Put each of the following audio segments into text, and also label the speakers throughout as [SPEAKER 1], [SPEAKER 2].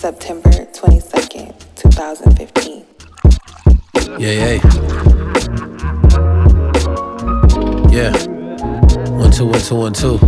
[SPEAKER 1] September 22nd, 2015.
[SPEAKER 2] Yeah. 1 2 1 2 1 2.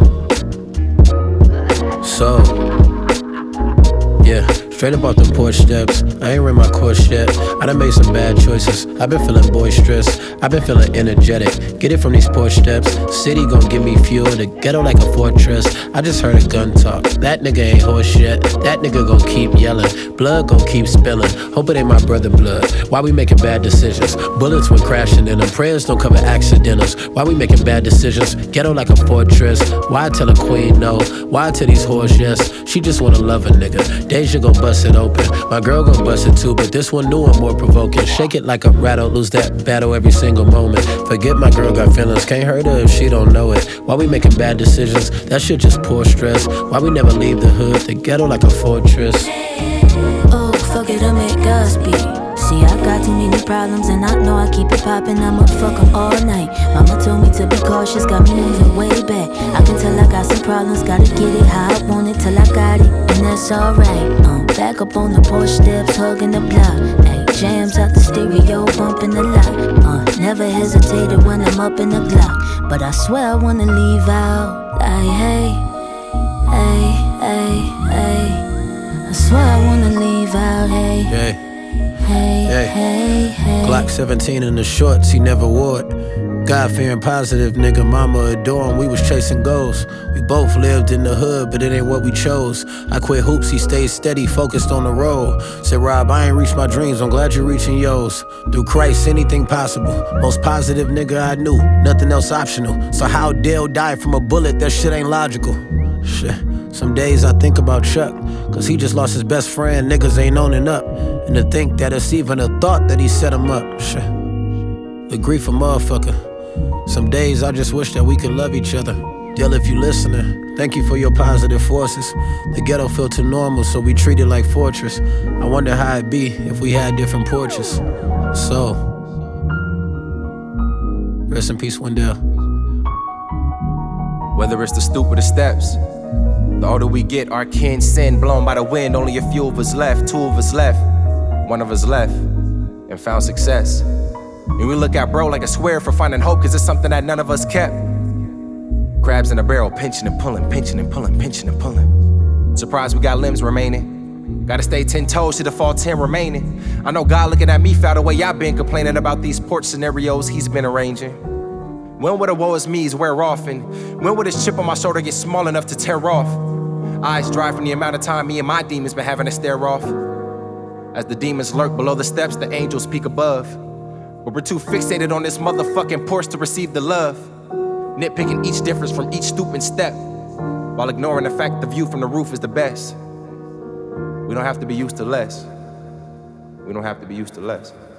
[SPEAKER 2] So, yeah. Straight up off the porch steps, I ain't ran my course yet. I done made some bad choices, I've been feeling boisterous, I've been feeling energetic. Get it from these porch steps, city gon' give me fuel, the ghetto like a fortress. I just heard a gun talk, that nigga ain't horse yet. That nigga gon' keep yelling, blood gon' keep spilling. Hope it ain't my brother blood, why we making bad decisions? Bullets went crashing in them, prayers don't cover accidentals. Why we making bad decisions? Ghetto like a fortress, why tell a queen no? Why tell these whores yes? She just wanna love a nigga, Deja gon' bust it open. My girl gon' bust it too, but this one new and more provoking. Shake it like a rattle, lose that battle every single moment. Forget my girl got feelings, can't hurt her if she don't know it. Why we making bad decisions? That shit just pour stress. Why we never leave the hood, the ghetto like a fortress.
[SPEAKER 3] Oh, fuck it, I make God speak. See, I got too many problems and I know I keep it poppin'. I'ma fuck 'em all night. Mama told me to be cautious, got me moving way back. I can tell I got some problems, gotta get it how I want it till I got it, and that's alright. Back up on the porch steps, hugging the block. Ay, jams out the stereo, bumping the lot. Never hesitated when I'm up in the Glock, but I swear I wanna leave out. Like, hey. I swear I wanna leave out, hey. Hey.
[SPEAKER 2] Glock 17 in the shorts, he never wore it. God-fearing positive nigga, mama adore him. We was chasing goals. We both lived in the hood, but it ain't what we chose. I quit hoops, he stayed steady, focused on the road. Said, Rob, I ain't reached my dreams, I'm glad you're reaching yours. Through Christ, anything possible. Most positive nigga I knew, nothing else optional. So how Dale died from a bullet, that shit ain't logical. Shit. Some days I think about Chuck, cause he just lost his best friend, niggas ain't owning up. And to think that it's even a thought that he set him up. Shit. The grief of motherfucker. Some days I just wish that we could love each other. Dale, if you listening, thank you for your positive forces. The ghetto feel too normal, so we treat it like fortress. I wonder how it'd be if we had different porches. So, rest in peace, Wendell.
[SPEAKER 4] Whether it's the stoop or the steps, the older we get, our kin sin blown by the wind. Only a few of us left, 2 of us left, 1 of us left and found success. And we look at bro like a square for finding hope, cause it's something that none of us kept. Crabs in a barrel, pinching and pulling, pinching and pulling, pinching and pulling. Surprised we got limbs remaining. Gotta stay 10 toes to the fall 10 remaining. I know God looking at me foul the way I've been complaining about these porch scenarios he's been arranging. When would a woe is me's wear off, and when would this chip on my shoulder get small enough to tear off? Eyes dry from the amount of time me and my demons been having to stare off. As the demons lurk below the steps, the angels peek above. But we're too fixated on this motherfucking porch to receive the love. Nitpicking each difference from each stoop and step, while ignoring the fact the view from the roof is the best. We don't have to be used to less. We don't have to be used to less.